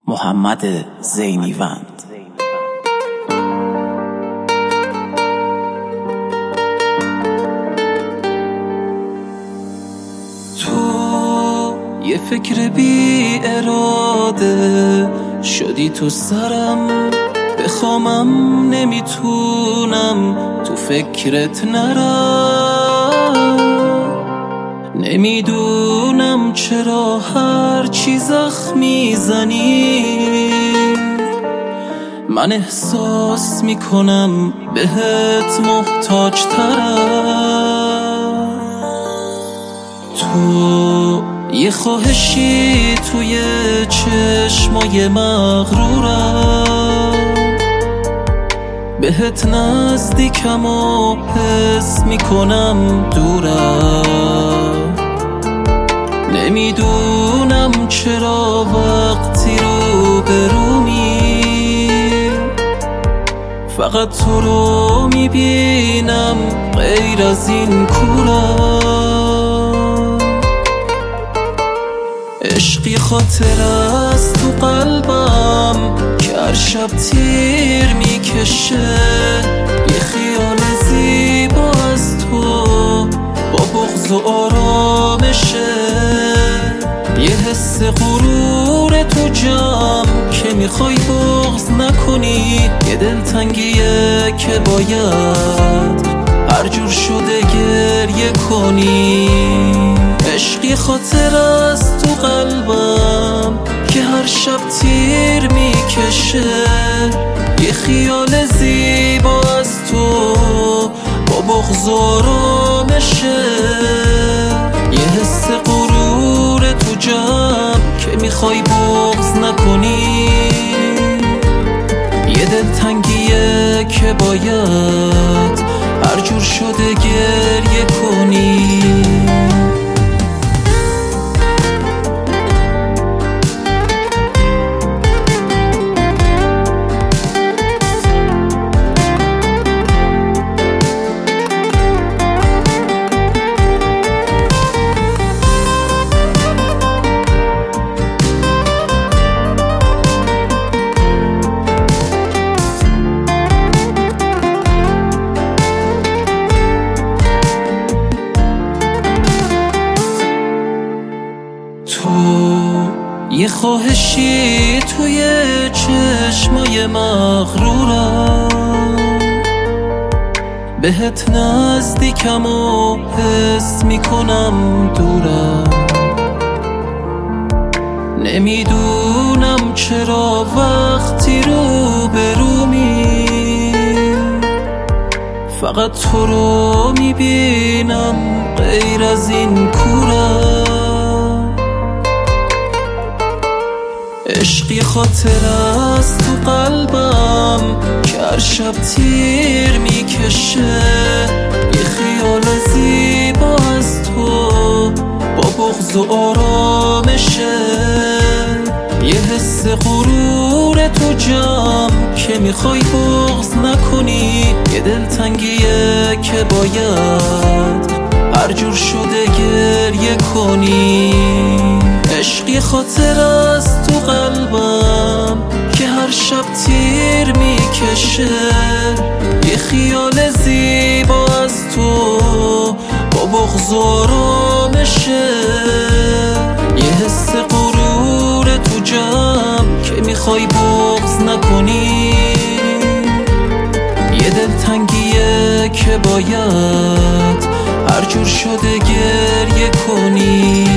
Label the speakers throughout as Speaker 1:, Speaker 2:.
Speaker 1: محمد زینیوند.
Speaker 2: تو یه فکر بی اراده شدی تو سرم، بخوامم نمیتونم تو فکرت نرم. نمیدونم چرا هر چی زخمی زنی من احساس میکنم بهت محتاج ترم. تو یه خواهشی توی چشمای مغرورم، بهت نزدیکم و حس میکنم دورم. نمیدونم چرا وقتی رو برومی فقط تو رو میبینم، غیر از این کورم. عشقی خاطر از تو قلبم که هر شب تیر میکشه، یه خیال زیبا از تو با بغض و آرامشه، یه حس غرور تو جمع که میخوای بغض نکنی، یه دلتنگیه که باید هر جور شده گریه کنی. عشقی خاطر از تو قلبم که هر شب تیر میکشه، یه خیال زیبا از تو با بغض و آرامشه، یه حس غرور تو جمع که میخوای بغض نکنی، یه دلتنگیه که باید هر جور شده گریه کنی. یه خواهشی توی چشمای مغرورم، بهت نزدیکم و حس میکنم دورم. نمیدونم چرا وقتی رو برومی فقط تو رو میبینم، غیر از این کورم. عشقی خاطر از تو قلبم که هر شب تیر میکشه، یه خیال زیبا از تو با بغض و آرامشه، یه حس غرور تو جمع که میخوای بغض نکنی، یه دلتنگیه که باید هر جور شده گریه کنی. عشقی خاطر از تو قلبم که هر شب تیر میکشه، یه خیال زیبا از تو با بغض و آرامشه، یه حس غرور تو جمع که میخوای بغض نکنی، یه دلتنگیه که باید هر جور شده گریه کنی.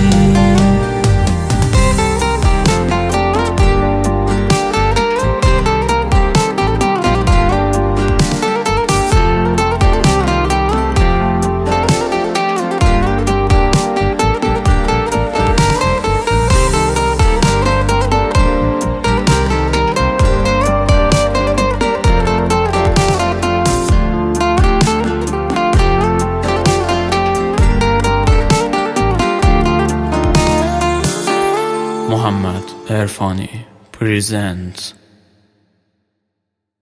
Speaker 3: محمد عرفانی presents